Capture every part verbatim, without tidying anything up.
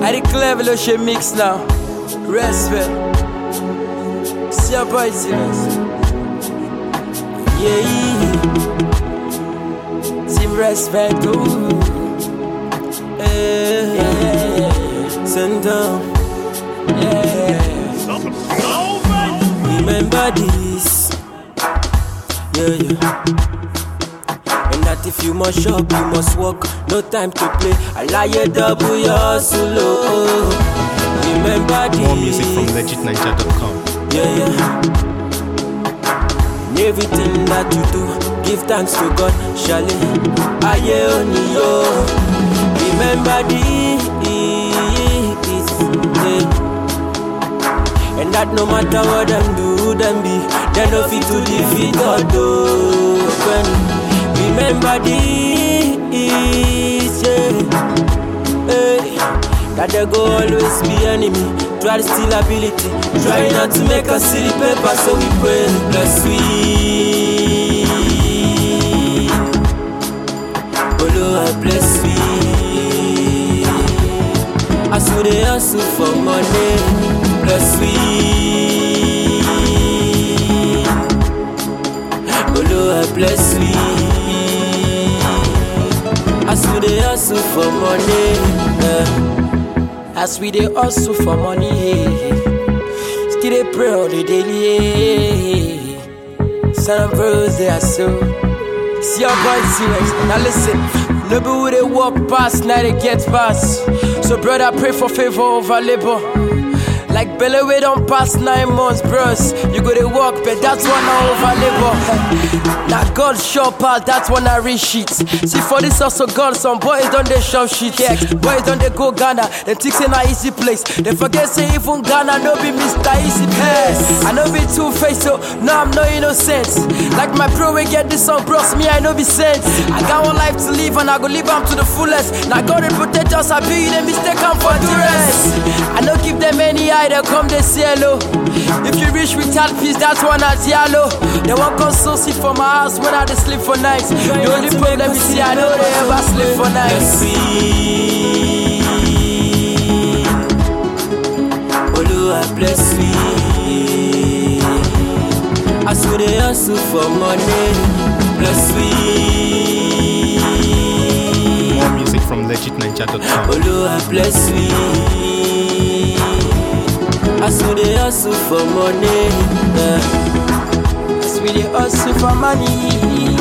I declare the shit mix now. Respect. See your boy serious. Yeah. Team respect. Ooh. Yeah. Yeah. Send down. Yeah. Remember this. Yeah, yeah. And that if you must shop, you must walk. No time to play. I lie a double your solo. Remember this. More music from legit ninja dot com. Yeah, yeah. In everything that you do, give thanks to God. Shall Aye only yo. Remember this. Yeah. And that no matter what them do, them be, they no fit to defeat God. Oh. Remember this, yeah. Hey. That they go always be enemy. Try to steal ability. Try not to make us see the paper, so we pray. Bless we. Oh Lord, bless we. As we dey hustle for money, bless we. Oh Lord, bless we. As we dey hustle for money, yeah. As we dey hustle for money, still dey pray on the daily. Some bros they are so. See your boy serious. Now listen, no be who they walk past, now they get past. So brother, pray for favor over labor. Like belly we don't pass nine months, bros. You go to walk, but that's one I over labor. Now God sure pass, that's one I reach shit. See for this also God, some boys don't they shove shit. Yeah, boys don't they go Ghana, they think in a easy place. They forget say even Ghana no be Mister Easy Pass. I know be two faced, so no I'm no innocent. Like my bro we get this song, bros, me I know be sent. I got one life to live and I go live them to the fullest. Now God will protect us, I be the mistake I'm for the rest. I don't give them any eye, they come they say hello. If you reach without peace, that's one at yellow. They won't come so see for my house when I they sleep for nights. The only problem is see I know they ever sleep for nights. Oh Lord, bless me. As we dey hustle for money, bless me. More music from legit ninja dot com. Oh Lord, bless me. As we dey hustle for money, yeah. As we dey hustle for money.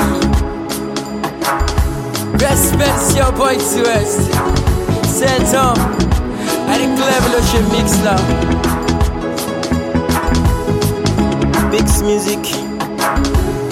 Respect your boy to West. Send on. I declare the shit mix now. Mix music.